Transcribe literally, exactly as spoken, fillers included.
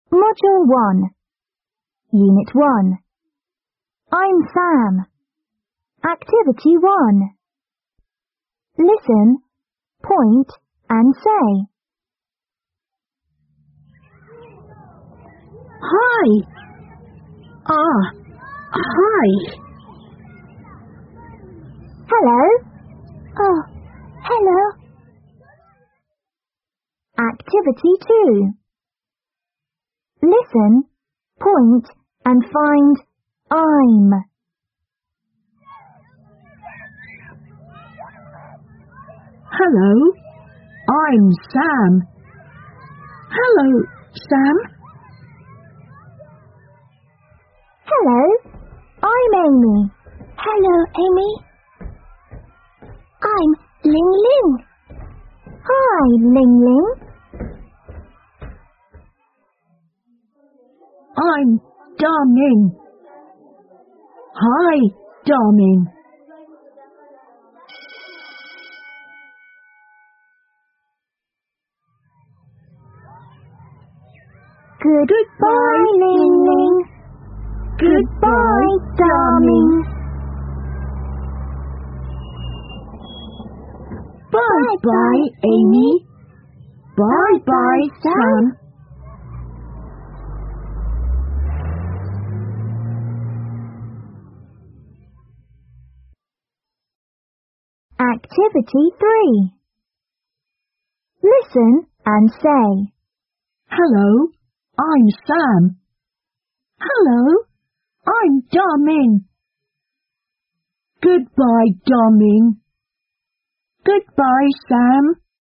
Module one. Unit one. I'm Sam. Activity one. Listen, point, and say. Hi. Ah, hi. Hello. Oh, hello. Activity two. Listen, point, and find I'm. Hello, I'm Sam. Hello, Sam. Hello, I'm Amy. Hello, Amy. I'm Ling Ling. Hi, Ling Ling. I'm Da-Ming. Hi, Da-Ming. Goodbye, Ling Ling. Goodbye, Da-Ming. Bye-bye, Amy. Bye-bye, Sam. Activity three. Listen and say. Hello, I'm Sam. Hello, I'm Da-Ming. Goodbye, Da-Ming. Goodbye, Sam.